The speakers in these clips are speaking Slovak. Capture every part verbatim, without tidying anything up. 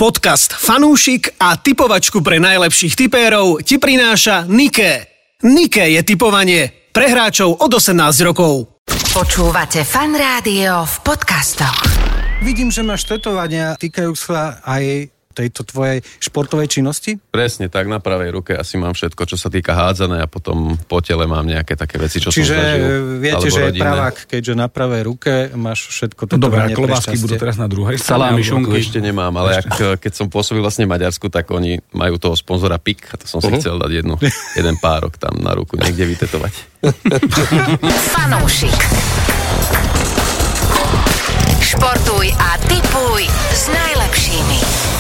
Podcast Fanúšik a typovačku pre najlepších tipérov ti prináša Nike. Nike je tipovanie pre hráčov od osemnásť rokov. Počúvate Fan Rádio v podcastoch. Vidím, že máš tetovania, týkajú sa aj tejto tvojej športovej činnosti? Presne tak, na pravej ruke asi mám všetko, čo sa týka hádzané a potom po tele mám nejaké také veci, čo Čiže som zažil. Čiže viete, že je pravák, keďže na pravej ruke máš všetko tetovanie. Dobre, klobásky budú teraz na druhej Salámy, strane. šunky ešte nemám, ale ak, keď som pôsobil vlastne v Maďarsku, tak oni majú toho sponzora pé í ká a to som si uh-huh. chcel dať jednu, jeden párok tam na ruku niekde vytetovať. Fanúšik. Športuj a tipuj s najlepšími.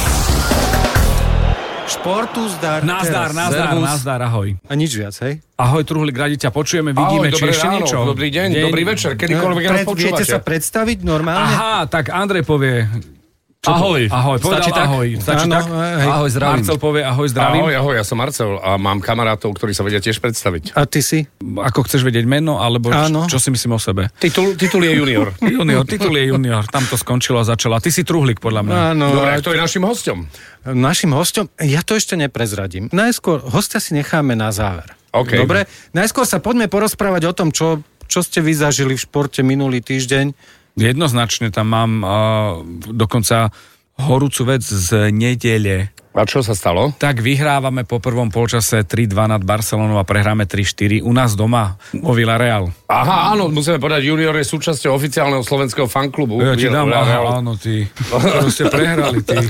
Športu zdar. Nazdar, nazdar, nazdar, ahoj. A nič viac, hej? Ahoj, Truhlík, radi ťa počujeme, vidíme, ahoj, či ešte ráno, niečo. Dobrý deň, deň, dobrý večer, kedykoľvek nás počúvate. Viete sa predstaviť normálne? Aha, tak Andrej povie... Čo ahoj. Ahoj, povedal Stačí ahoj. tak? Stačí Áno, tak? hej. Ahoj, zdravím. Marcel povie ahoj, zdravím. Ahoj, ahoj, ja som Marcel a mám kamarátov, ktorí sa vedia tiež predstaviť. A ty si? Ako chceš vedieť meno, alebo Áno. čo, čo si myslím o sebe? Titul, titul je junior. Junior, titul je junior. Tam to skončilo a začalo. A ty si Truhlík, podľa mňa. Áno. Dobre, a kto je našim hosťom? Našim hosťom? Ja to ešte neprezradím. Najskôr hostia si necháme na záver. Okay. Dobre? Najskôr sa poďme porozprávať o tom, čo, čo ste vy zažili v športe minulý týždeň. Jednoznačne tam mám uh, dokonca horúcu vec z nedele. A čo sa stalo? Tak vyhrávame po prvom polčase tri dva nad Barcelonou a prehráme tri štyri u nás doma o Villarreal. Aha, áno, musíme povedať, junior je súčasťou oficiálneho slovenského fanklubu. Ja ti dám, aha, áno, ty. To ste prehrali, ty.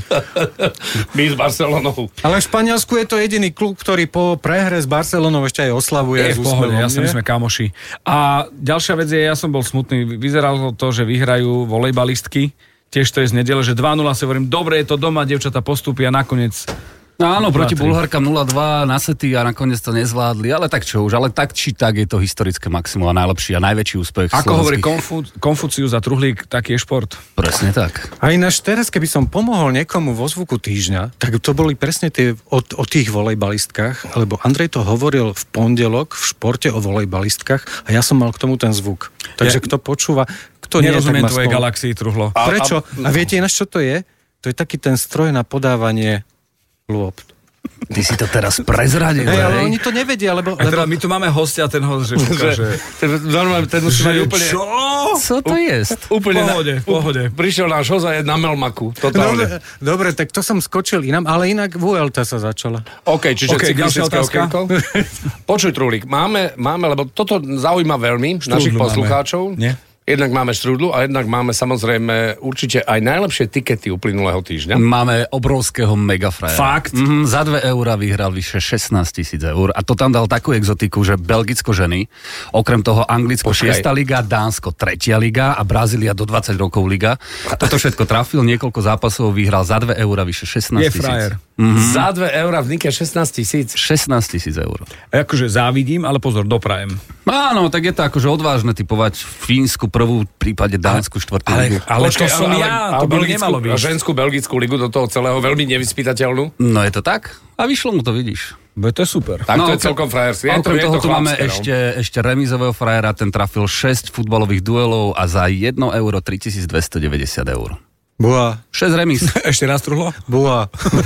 My s Barcelonou. Ale v Španielsku je to jediný klub, ktorý po prehre s Barcelonou ešte aj oslavuje. Je v pohode, ja si sme kamoši. A ďalšia vec je, ja som bol smutný, vyzeralo to, že vyhrajú volejbalistky. Tiež to je z nedele, že dva nula si hovorím, dobre je to doma, dievčatá postúpia, nakoniec... No áno, proti Bulharkám nula dva na sety a nakoniec to nezvládli, ale tak čo už, ale tak či tak je to historické maximum a najlepší a najväčší úspech Ako hovorí slovenských. Konfu- Konfucius a Truhlík, taký je šport. Presne tak. A ináč teraz, keby som pomohol niekomu vo zvuku týždňa, tak to boli presne tie o, o tých volejbalistkách, lebo Andrej to hovoril v pondelok v športe o volejbalistkách a ja som mal k tomu ten zvuk. Takže ja, kto počúva, kto nie, nerozumiem tak tvojej spolu... galaxii, Truhlo. A, Prečo? A, a viete ináč, čo to je? To je taký ten stroj na podávanie lôb. Ty si to teraz prezradil, hej, ale oni to nevedia, lebo... A teda my tu máme hostia, ten host, že ukáže... Normálne, ten musí mať úplne... Čo? Co to je? Úplne v pohode, v pohode. Prišiel náš host a je na Melmaku, totálne. Dobre, dobre, tak to som skočil inám, ale inak vé el té sa začala. OK, čiže okay, cyklistické okienko. Počuj, Truhlík, máme, máme, lebo toto zaujíma veľmi Štrúdlu našich máme. poslucháčov. Nie? Jednak máme štrúdlu a jednak máme samozrejme určite aj najlepšie tikety uplynulého týždňa. Máme obrovského megafrajera. Fakt? Mm, za dve eurá vyhral vyše šestnásť tisíc eur a to tam dal takú exotiku, že Belgicko ženy, okrem toho Anglicko šiesta liga, Dánsko tretia liga a Brazília do dvadsať rokov liga. Toto všetko trafil, niekoľko zápasov vyhral za dve eurá vyše šestnásť tisíc. Je frajer. Mm-hmm. Za dve eurá v Nike šestnásť tisíc. šestnásť tisíc eur. A akože závidím, ale pozor, doprajem. Áno, tak je to akože odvážne typovať Fínsku prvú, v prípade Dánsku štvrtú ligu. Ale Počkej, to som ale, ja, ale, to by belgickú, nemalo byť. A ženskú belgickú ligu do toho celého veľmi nevyspytateľnú. No je to tak? A vyšlo mu to, vidíš. Bo to je super. Tak no, to je celkom frajerské. A okrem toho to tu máme chlapské, ešte, ešte remízového frajera, ten trafil šesť futbalových duelov a za jedno euro tritisícdvestodeväťdesiat eur. Boa. šesť remíz. Ešte raz, Truhlo? Boa.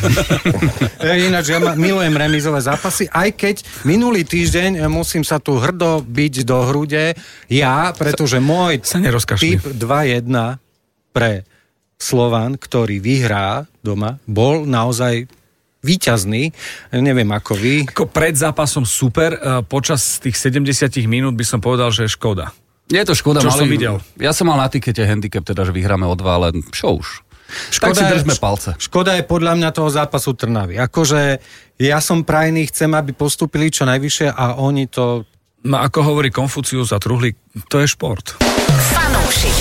Ináč, ja milujem remízové zápasy, aj keď minulý týždeň musím sa tu hrdo byť do hrude ja, pretože môj sa nerozkašli. typ dva jedna pre Slovan, ktorý vyhrá doma, bol naozaj víťazný. Neviem, ako vy. Ako pred zápasom super, počas tých sedemdesiat minút by som povedal, že škoda. Je to škoda. Čo malý, som videl? Ja som mal na tikete handicap, teda, že vyhráme o dva, ale čo už. Škoda tak si je, držme palce. Škoda je podľa mňa toho zápasu Trnavy. Akože ja som prajný, chcem, aby postúpili čo najvyššie a oni to... No ako hovorí Konfucius a Truhlík, to je šport. Fanúšik.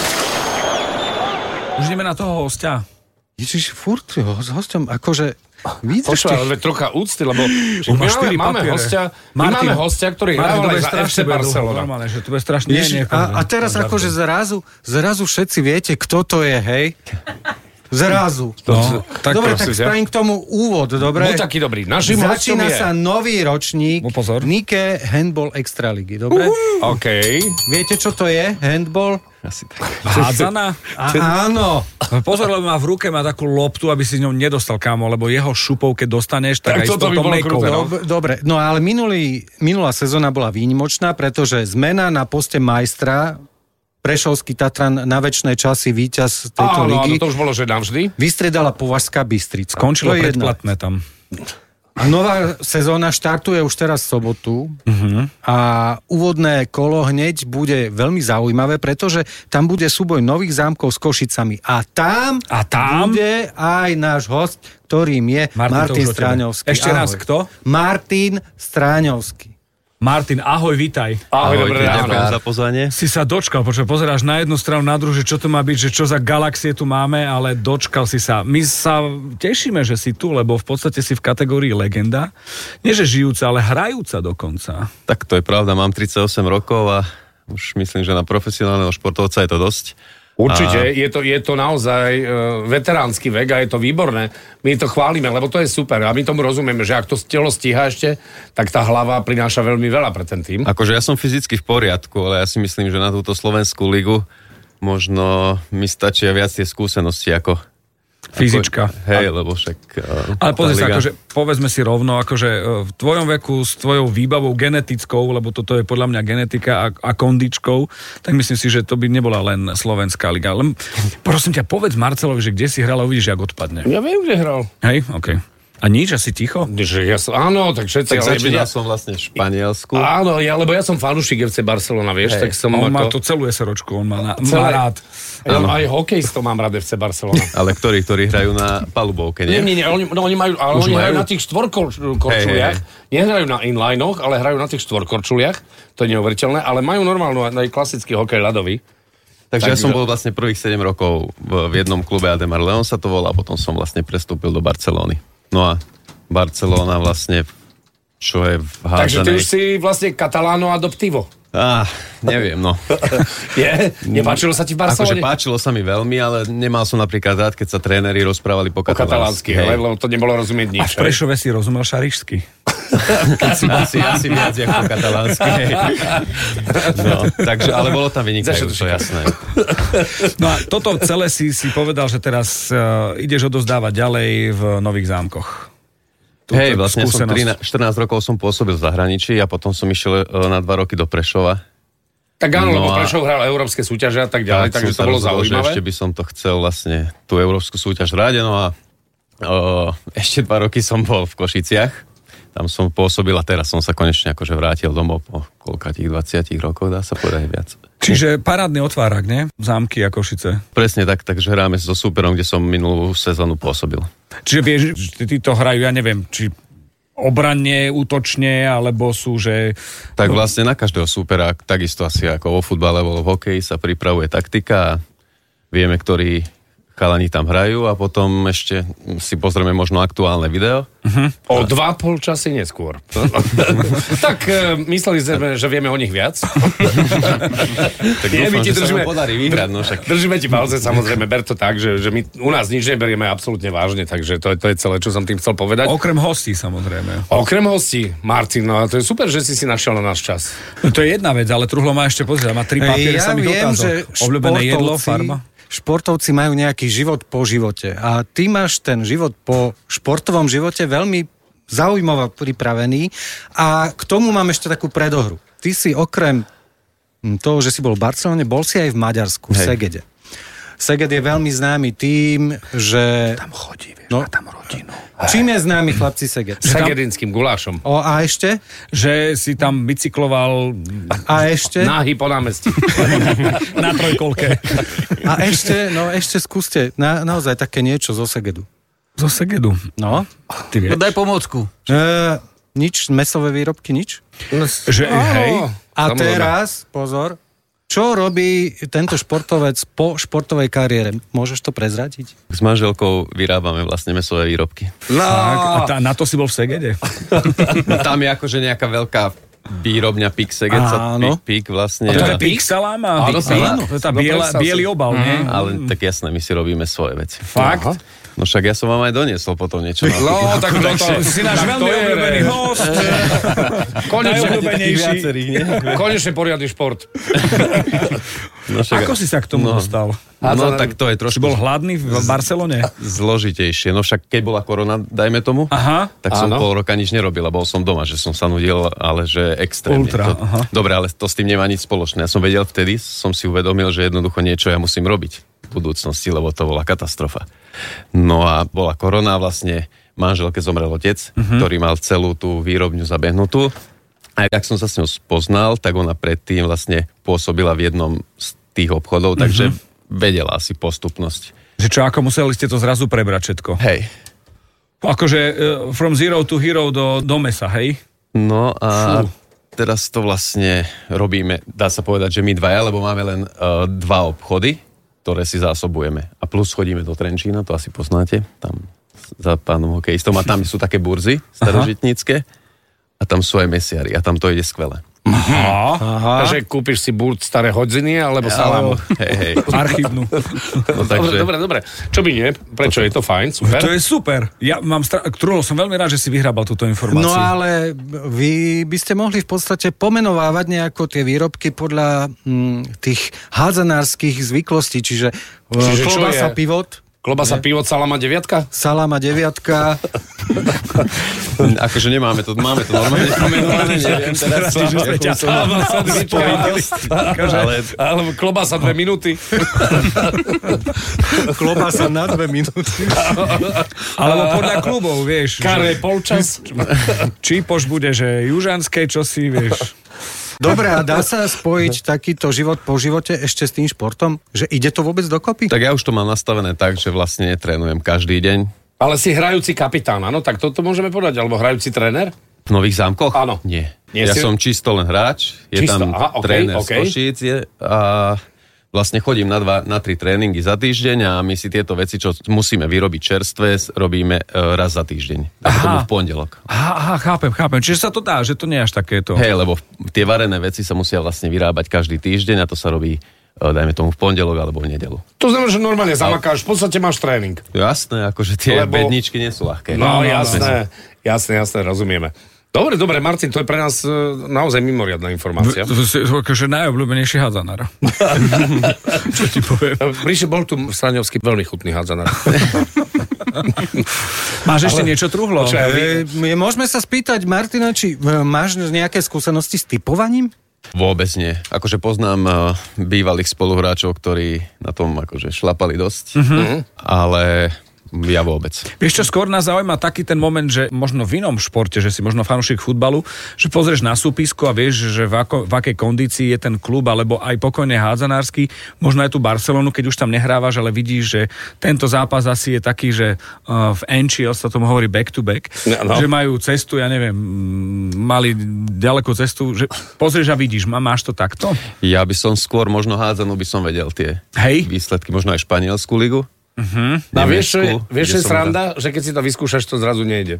Už ideme na toho hostia. Ježiš, furt ho, s hosťom, akože... Počúva, ale trocha úcty, lebo On má my štyri máme, máme, papiere. hostia, my Martin, máme hostia, ktorý hrával aj za ef cé Barcelona. Normálne, že to je strašne... Ježiš, a, a teraz akože zrazu, zrazu všetci viete, kto to je, hej? Zrazu. No, tak dobre, tak prosíte. spravím k tomu úvod, dobre? Buď taký dobrý. Našim hostom Začína je... sa nový ročník No, pozor. Nike Handball Extraligy, dobre? OK. Viete, čo to je? Handball? Asi tak. Hádzaná? A, áno. Pozor, lebo má v ruke má takú loptu, aby si s ňou nedostal, kámo, lebo jeho šupov, keď dostaneš, tak, tak aj s touto mekou. Dobre, dobre, no ale minulý, minulá sezóna bola výnimočná, pretože zmena na poste majstra, Prešovský Tatran na večné časy víťaz tejto áno, ligy. Áno, to už bolo, že navždy. Vystredala Považská Bystrica. Skončilo predplatné tam. A nová sezóna štartuje už teraz v sobotu uh-huh. a úvodné kolo hneď bude veľmi zaujímavé, pretože tam bude súboj Nových Zámkov s Košicami. A tam, a tam bude aj náš host, ktorým je Martin, Martin Stráňovský. Ešte ahoj. raz, kto? Martin Stráňovský. Martin, ahoj, vítaj. Ahoj, ahoj, ďakujem za pozvanie. Si sa dočkal, počuť, pozeráš na jednu stranu, na druhú, že čo to má byť, že čo za galaxie tu máme, ale dočkal si sa. My sa tešíme, že si tu, lebo v podstate si v kategórii legenda. Nie, že žijúca, ale hrajúca dokonca. Tak to je pravda, mám tridsaťosem rokov a už myslím, že na profesionálneho športovca je to dosť. Určite, a... je, to, je to naozaj uh, veteránsky vek a je to výborné. My to chválime, lebo to je super a my tomu rozumieme, že ak to telo stíha ešte, tak tá hlava prináša veľmi veľa pre ten tým. Akože ja som fyzicky v poriadku, ale ja si myslím, že na túto slovenskú ligu možno mi stačia viac tie skúsenosti ako... Fyzička. Ako, hej, lebo však... Uh, ale pozri sa, liga... akože, povedzme si rovno, akože v tvojom veku s tvojou výbavou genetickou, lebo toto je podľa mňa genetika a, a kondičkou, tak myslím si, že to by nebola len slovenská liga. Len, prosím ťa, povedz Marcelovi, že kde si hral a uvidíš, jak odpadne. Ja viem, kde hral. Hej, okej. Okay. A nič, asi ticho? Že ja som, áno, tak všetci... Tak ale začínal ja som vlastne v Španielsku. Áno, ja, lebo ja som fanúšik ef cé Barcelona, vieš, Hej. tak som... On ako... má to celú SROčku, on má, na, Celé... má rád. Ja, aj hokejistov mám rád ef cé Barcelona. Ale ktorí, ktorí hrajú na palubovke, nie? Nie, nie, nie, oni, no, oni majú, ale Už oni majú? hrajú na tých štvorkorčuliach. Hej, hej. Nehrajú na inlinoch, ale hrajú na tých štvorkorčuliach. To je neuveriteľné, ale majú normálnu, aj klasický hokej ľadový. Takže tak, ja som že... bol vlastne prvých sedem rokov v, v jednom klube, Ademar León sa to volá, a potom som vlastne prestúpil do Barcelóny. No a Barcelona vlastne, čo je v hádzanej... Takže ty už si vlastne Catalano adoptivo. Á, neviem, no. Je? Nepáčilo sa ti v Akože Barcelone? páčilo sa mi veľmi, ale nemal som napríklad rád, keď sa tréneri rozprávali po katalánsky. Hej, lebo to nebolo rozumieť nič. A v Prešove si rozumel šarišsky. asi, asi viac ako po katalánsky. No, takže, ale bolo tam vynikajúco, to jasné. No a toto celé si, si povedal, že teraz uh, ideš odozdávať ďalej v Nových Zámkoch. Hej, vlastne som trinásť, štrnásť rokov som pôsobil v zahraničí a potom som išiel na dva roky do Prešova. Tak áno, no lebo Prešov hral európske súťaže a tak ďalej, tak takže to bolo rozhodol, zaujímavé. Ešte by som to chcel vlastne tú európsku súťaž hrať, no a o, ešte dva roky som bol v Košiciach. Tam som pôsobil a teraz som sa konečne akože vrátil domov po koľkatých dvadsiatich rokov, dá sa povedať viac. Čiže parádny otvárak, nie? Zámky a Košice. Presne tak, takže hráme so súperom, kde som minulú sezónu pôsobil. Čiže vieš, že títo hrajú, ja neviem, či obranne, útočne, alebo sú, že... Tak vlastne na každého súpera, takisto asi ako vo futbale, alebo v hokeji sa pripravuje taktika a vieme, ktorí chalani tam hrajú a potom ešte si pozrieme možno aktuálne video. Uh-huh. O a... dva pol časy neskôr. Tak uh, mysleli sme, že vieme o nich viac. Tak dúfam, že držíme, sa podarí vyhrať. No, však... Držíme ti palce, samozrejme, ber to tak, že, že my u nás nič neberieme absolútne vážne, takže to, to je celé, čo som tým chcel povedať. Okrem hostí, samozrejme. Okrem hostí, Martin, no to je super, že si si našiel na náš čas. No, to je jedna vec, ale Truhlo má ešte pozrieť, má tri papiere ja samých viem, otázok. Že obľúbené jedlo, farba. Športovci majú nejaký život po živote a ty máš ten život po športovom živote veľmi zaujímavo pripravený a k tomu mám ešte takú predohru. Ty si okrem toho, že si bol v Barcelone, bol si aj v Maďarsku, v Segede. Seged je veľmi známy tým, že... Tam chodí, vieš, no, má tam rodinu. Čím je známy, chlapci, Seged? Segedinským gulášom. O, a ešte? Že si tam bicykloval... A ešte? Náhy po námestí. Na trojkolke. A ešte, no ešte skúste na, naozaj také niečo zo Segedu. Zo Segedu? No. Ty vieš? No daj pomôcku. E, nič, mesové výrobky, nič? Že, hej. A teraz, pozor, čo robí tento športovec po športovej kariére? Môžeš to prezradiť? S manželkou vyrábame vlastne mäsové výrobky. No. Tak, a tá, na to si bol v Segede? Tam je akože nejaká veľká výrobňa Pik Seged, sa Pik, Pik vlastne. A to je Pik Salama? Áno, to je tá biela, bielý obal, nie? Ale tak jasné, my si robíme svoje veci. Fakt? Aha. No však ja som vám aj doniesol potom niečo. No, tak to, to, Si náš veľmi obľúbený host. Najobľúbenejší. Konečne poriadny šport. No však, Ako si sa k tomu no, dostal? No tak to je Si trošku bol hladný v Barcelone? zložitejšie. No však keď bola korona, dajme tomu, Aha. tak som Áno. pol roka nič nerobil a bol som doma, že som sa nudil, ale že extrémne. Ultra, To, aha. dobre, ale to s tým nemá nič spoločné. Ja som vedel vtedy, som si uvedomil, že jednoducho niečo ja musím robiť v budúcnosti, lebo to bola katastrofa. No a bola korona, vlastne manželke zomrel otec, uh-huh. ktorý mal celú tú výrobňu zabehnutú. A ak som sa s ňou spoznal, tak ona predtým vlastne pôsobila v jednom z tých obchodov, takže uh-huh. vedela asi postupnosť. Že čo, ako museli ste to zrazu prebrať všetko? Hej. Akože uh, from zero to hero do, do mesa, hej? No a Fú. teraz to vlastne robíme, dá sa povedať, že my dvaja, lebo máme len uh, dva obchody, ktoré si zásobujeme. A plus chodíme do Trenčína, to asi poznáte, tam za pánom hokejistom. A tam sú také burzy starožitnícke a tam sú aj mesiari a tam to ide skvele. Aha. Aha. Takže kúpiš si burt staré hodziny alebo salámu. Hej, hej. Archívnu. No, Dobre, takže, dobre, dobre. Čo by nie? Prečo je to fajn? Super. To je super. Ja mám stra... Trulo, som veľmi rád, že si vyhrábal túto informáciu. No ale vy by ste mohli v podstate pomenovávať nejako tie výrobky podľa hm, tých hádzanárskych zvyklostí, čiže, Čiže čiže čo klobasa je? pivot, Klobasa, pivo, salama, deviatka? salama deviatka, akože nemáme to, máme to normálne pomenované, neviem teraz, akú som mal Akože, ale alebo klobasa dve minúty. klobasa na dve minúty. Alebo podľa klubov, vieš. Kare, polčas. Čípoš bude, že južanské, čo si, vieš. Dobre, a dá sa spojiť takýto život po živote ešte s tým športom? Že ide to vôbec dokopy? tak ja už to mám nastavené tak, že vlastne trénujem každý deň Ale si hrajúci kapitán, áno? Tak toto môžeme povedať. Alebo hrajúci tréner? v Nových Zámkoch. Áno. Nie. Nie ja si- som čisto len hráč, je Čisto, tam aha, okej, tréner okej. z Košíc je, a vlastne chodím na, dva, na tri tréningy za týždeň a my si tieto veci, čo musíme vyrobiť čerstvé, robíme uh, raz za týždeň. A potom v pondelok. Aha, aha, chápem, chápem. Čiže sa to dá, že to nie je až takéto. Hej, lebo tie varené veci sa musia vlastne vyrábať každý týždeň a to sa robí, uh, dajme tomu, v pondelok alebo v nedelu. To znamená, že normálne zamakáš, v podstate máš tréning. Jasné, akože tie Lebo- bedničky nie sú ľahké. No, jasné, jasné, jasné, rozumieme. Dobre, dobre, Martin, to je pre nás e, naozaj mimoriadna informácia. To je akože najobľúbenejší hádzanár. Čo ti poviem? Príši, bol tu Straňovský veľmi chutný hádzanár. Máš ešte niečo truhlo? Počkaj, E, my- môžeme sa spýtať, Martina, či e, máš nejaké skúsenosti s typovaním? Vôbec nie. Akože poznám uh, bývalých spoluhráčov, ktorí na tom akože šlapali dosť, uh-huh. ale ja vôbec. Vieš čo, skôr nás zaujíma taký ten moment, že možno v inom športe, že si možno fanúšik futbalu, že pozrieš na súpisko a vieš, že v, ako, v akej kondícii je ten klub, alebo aj pokojne hádzanársky, možno aj tú Barcelonu, keď už tam nehrávaš, ale vidíš, že tento zápas asi je taký, že uh, v Enchios sa tomu hovorí back to back, No. že majú cestu, ja neviem, mm, mali ďalekú cestu, že pozrieš a vidíš, má, máš to takto? Ja by som skôr možno hádzanú by som vedel tie Hej. výsledky, možno aj Španielsku ligu. Uh-huh. No vieš, čo je, Nemecku, vieš, čo kde je som sranda? Že keď si to vyskúšaš, to zrazu nejde.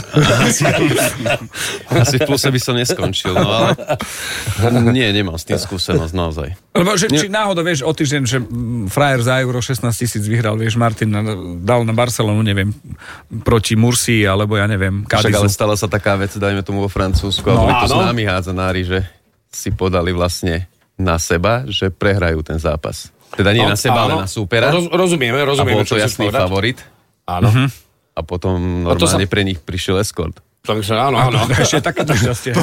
Asi v pluse by som neskončil, no ale nie, nemám s tým skúsenosť naozaj. Lebo že, či náhodou, vieš, o týždeň, že mm, frajer za euro šestnásť tisíc vyhral, vieš, Martin na, dal na Barcelonu, neviem, proti Mursii, alebo ja neviem, Však ale Cádizu. stala sa taká vec, dajme tomu vo Francúzsku, No, a boli to áno. známi hádzanári, že si podali vlastne na seba, že prehrajú ten zápas. Teda nie na seba, ale Áno. na súpera. Roz, rozumieme, A rozumieme, bol to čo chceš jasný povedať. favorit. Áno. A potom A to sa- normálne pre nich prišiel eskort. Takže áno, áno. Ešte takéto šťastie.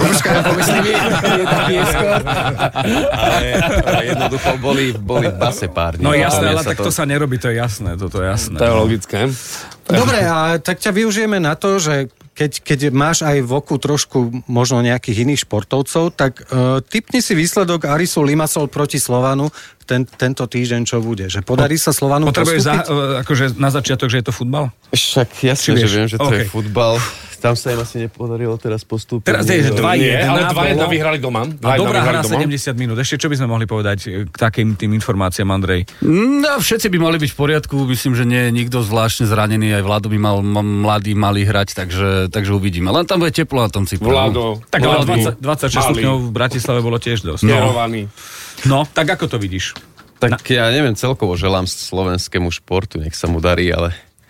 Ale, ale jednoducho boli, boli v base pár dní. No A jasné, mne ale sa tak to sa nerobí, to je jasné, toto je jasné. To je logické. Dobre, a tak ťa využijeme na to, že keď, keď máš aj v oku trošku možno nejakých iných športovcov, tak uh, tipni si výsledok Arisu Limassol proti Slovanu ten, tento týždeň, čo bude. Že podarí sa Slovanu Potrebuješ za, postúpiť? akože na začiatok, že je to futbal? Však jasne, Či že vieš? viem, že to OK. je futbal. Tam sa im asi nepodarilo teraz postúpiť. Teraz je, že dva Nie, jedna ale dva jedna bolo. vyhrali doma. A dva jedna dobrá vyhrali hra doma. sedemdesiat minút. Ešte čo by sme mohli povedať k takým tým informáciám, Andrej? No, všetci by mali byť v poriadku, myslím, že nie je nikto zvláštne zranený, aj Vlado by mal m- mladý, malý hrať, takže, takže uvidíme. Len tam bude teplo na tom Cypru. Vlado. Tak ale Mladý, dvadsať, dvadsaťšesť malý, stupňov v Bratislave bolo tiež dosť. nerovaný. No, tak ako to vidíš? Tak ja neviem, celkovo želám slovenskému športu, nech sa mu darí, ale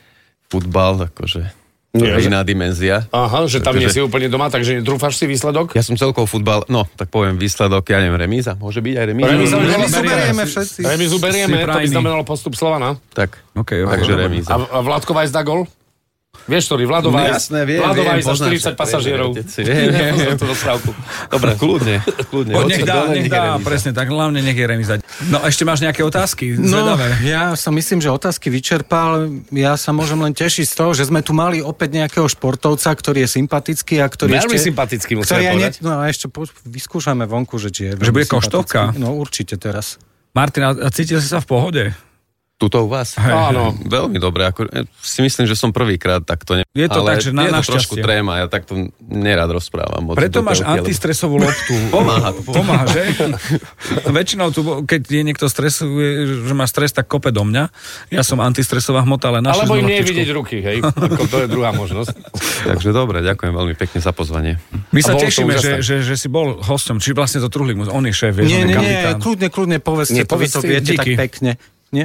futbal, akože Nie, to je iná dimenzia. Aha, že tam Takže- nie si úplne doma, takže netrúfaš si výsledok? Ja som celkovo futbal, no, tak poviem výsledok, ja neviem, remíza, môže byť aj remíza? Remíza, Remizu berieme všetci. Remizu berieme, Si to by prajný. znamenalo postup Slovana. Tak, OK, OK, takže dobre. remíza. A, a Vládko Vajs dá gol? Vieš, ktorý? Vlado No Vajs. jasné, viem, Vlado viem, Vajs za poznáš štyridsať sa, pasažierov. viem, viem, viem, viem. Poznám tú rozprávku. Dobre, kľudne, kľudne. Poď, Hoci nech dá, dole, nech nech je dá, remíza. presne tak, hlavne nech je remíza. No ešte máš nejaké otázky? No, Zvedavé. ja sa myslím, že otázky vyčerpal. Ja sa môžem len tešiť z toho, že sme tu mali opäť nejakého športovca, ktorý je sympatický a ktorý Veľmi ešte... sympatický, musím ktorý aj povedať. Ne, no a ešte po, vyskúšame vonku, že či je Že veľmi bude sympatický. koštovka? No určite teraz. Martin, a a cítil si sa v pohode? Tuto u vás? Hej, Áno. Veľmi dobre, ako, ja si myslím, že som prvýkrát takto ne... Je to ale tak, že na- je to na trošku šťastie. tréma, ja takto nerád rozprávam. Moc Preto do máš telky, lebo- antistresovú loptu. Pomáha to. Pomáha, že? Väčšinou, tu, keď je niekto stresuje, že má stres, tak kope do mňa. Ja som antistresová hmota, ale našli Alebo sme im nie je loptičku. vidieť ruky, hej. Ako to je druhá možnosť. Takže dobre, ďakujem veľmi pekne za pozvanie. My sa A bolo to tešíme, že, úžasné. že, že si bol hosťom. Či vlastne to Truhlík, on je šéf, vieš, on Nie, je nie, nie, kapitán. kľudne, kľudne povedzte Nie, to, vy povedz to ty, viete díky. tak pekne. Nie?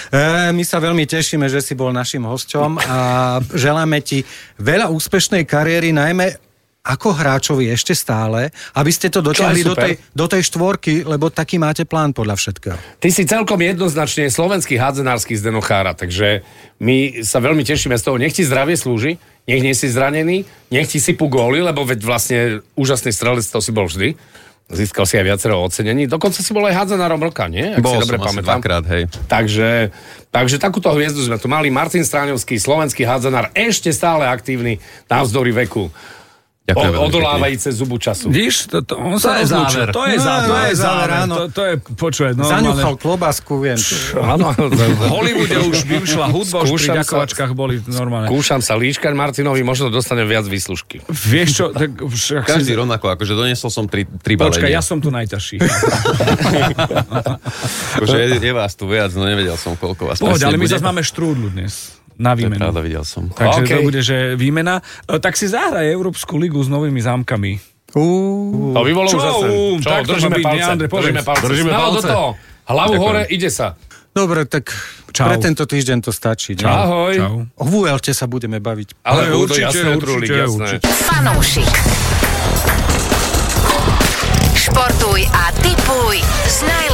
E, my sa veľmi tešíme, že si bol našim hosťom a želáme ti veľa úspešnej kariéry, najmä ako hráčovi ešte stále, aby ste to dotiahli To je do super. tej, do tej štvorky, lebo taký máte plán podľa všetkého. Ty si celkom jednoznačne slovenský hádzenársky Zdeno Chára, takže my sa veľmi tešíme z toho. Nech ti zdravie slúži, nech nie si zranený, nech ti sypú góly, lebo veď vlastne úžasný strelec to si bol vždy. Získal si aj viacero ocenení. Dokonca si bol aj hádzenárom roka, nie? Ak si Bol dobre som asi pamätám. dvakrát, hej. Takže, takže takúto hviezdu sme tu mali. Martin Stráňovský, slovenský hádzenár, ešte stále aktívny navzdory veku. Ďakujem O, veľmi pekne. odolávajúce zubu času. Vidíš, to, to, on sa je rozlúčil. záver. To je No, záver. to To je je záver, záver. áno. To, to je, počuj, Zaňuchal normálne. klobásku, viem. Áno, V Hollywoode už by vyšla hudba, už pri Skúšam sa- ďakovačkách boli normálne. Skúšam sa líškať Martinovi, možno dostanem viac výslužky. Vieš čo, tak však Každý si... rovnako, akože doniesol som tri, tri Počkaj, ja balenia. som tu najťažší. Akože je, je vás tu viac, no nevedel som, koľko vás Poď, presne ale my bude. zase máme štrúdlu dnes. Na To je výmenu. pravda, videl som. Takže OK. to bude, že výmena. E, Tak si zahraj Európsku ligu s novými zámkami. Uú, To by bolo Čo? úžasné. Čo, Tak to držíme má byť, palce. Neandre, povedz. Držíme palce. Držíme Smelo palce. do toho. Hlavu Ďakujem. hore, ide sa. dobre, tak Čau. pre tento týždeň to stačí. ne? Ahoj. Čau. O vé el té sa budeme baviť. Ale Ale určite, určite, jasné, určite, Trulík, jasné. určite. Fanúšik. Športuj a tipuj s najlepším